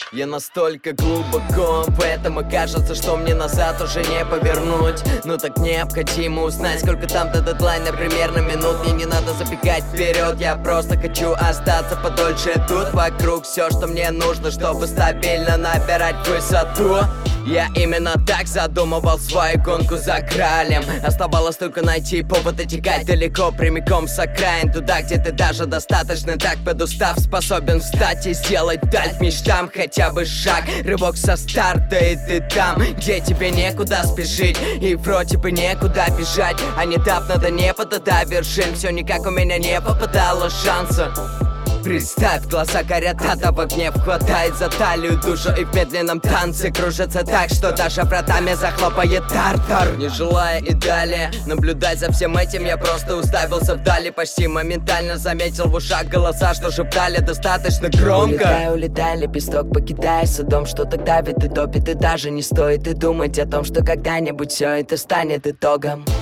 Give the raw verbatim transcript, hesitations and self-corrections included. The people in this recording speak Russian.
Я настолько глубоко, поэтому кажется, что мне назад уже не повернуть. Но так необходимо узнать, сколько там до дедлайна примерно минут. Мне не надо забегать вперед, я просто хочу остаться подольше тут. Вокруг все, что мне нужно, чтобы стабильно набирать высоту. Я именно так задумывал свою гонку за кралем. Оставалось только найти повод и текать далеко, прямиком с окраин, туда, где ты даже достаточно так подустав способен встать и сделать даль мечтам хотя бы шаг. Рывок со старта, и ты там, где тебе некуда спешить и вроде бы некуда бежать. А недавно до неба, до вершин все никак у меня не попадало шанса. Представь, глаза горят, а в огне хватает за талию душу и в медленном танце кружится так, что даже вратами захлопает тартар. Не желая и далее наблюдать за всем этим, я просто уставился вдали. Почти моментально заметил в ушах голоса, что шептали достаточно громко. Улетай, улетай, лепесток покидай садом, что тогда ведь и топит, и даже не стоит и думать о том, что когда-нибудь все это станет итогом.